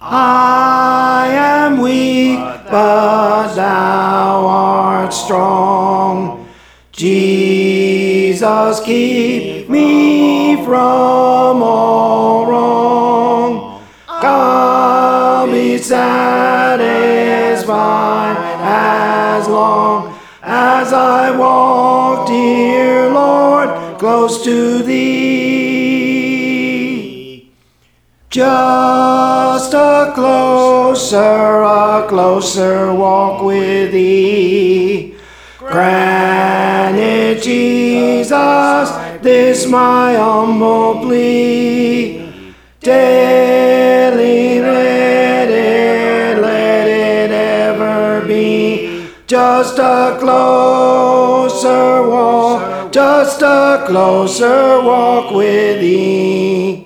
I am weak, but thou art strong. Jesus, keep me from all wrong. I'll be satisfied as long as I walk, dear Lord, close to thee. Just a closer walk with thee. Grant it, Jesus, this my humble plea. Daily let it ever be. Just a closer walk with thee.